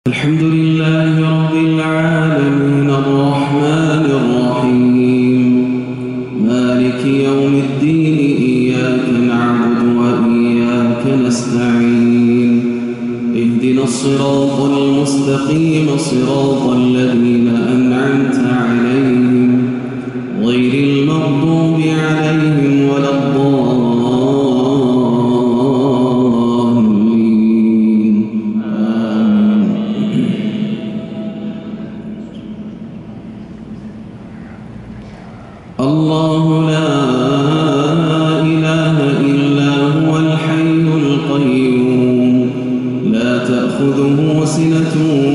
الحمد لله رب العالمين الرحمن الرحيم مالك يوم الدين إياك نعبد وإياك نستعين اهدنا الصراط المستقيم صراط الذين أنعمت عليهم غير المغضوب عليهم ولا الضالين. الله لا إله إلا هو الحي القيوم لا تأخذه سنة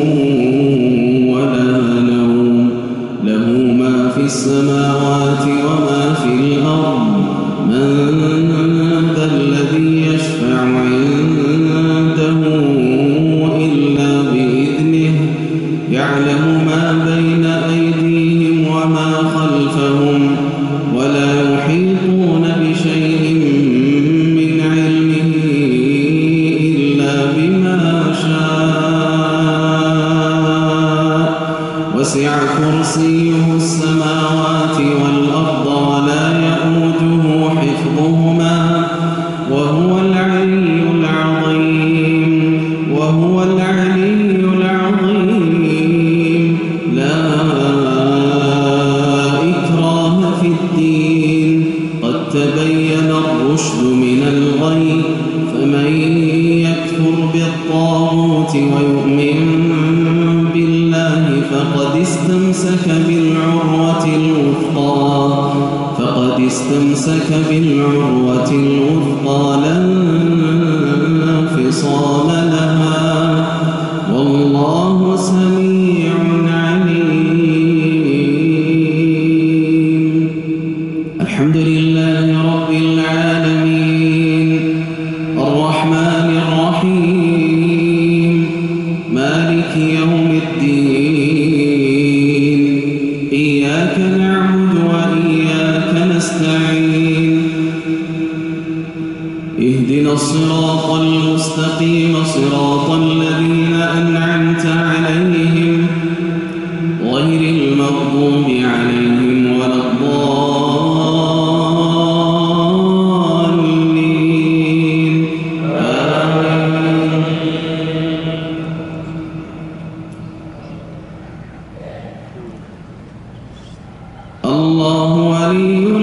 ولا نوم له ما في السماوات وما في الأرض من ذا الذي يشفع عنده إلا بإذنه يعلم ما بين أيديهم وما خلفهم ولا يحيطون بشيء من علمه إلا بما شاء وسع كرسيه السماوات والأرض ولا يئوده حفظهما وهو العلي العظيم لا إكراه في الدين قد تبين الرشد من الغي فمن يكفر بالطاغوت ويؤمن بالله فقد استمسك بالعروة الوثقى لا انفصام لها والله سميع عليم. الحمد لله رب العالمين الرحمن الرحيم مالك يوم الدين إياك نعبد وإياك نستعين اهدنا الصراط المستقيم صراط الذين أنعمت عليهم غير المغضوب عليهم ولا الضالين آمين. الله ولي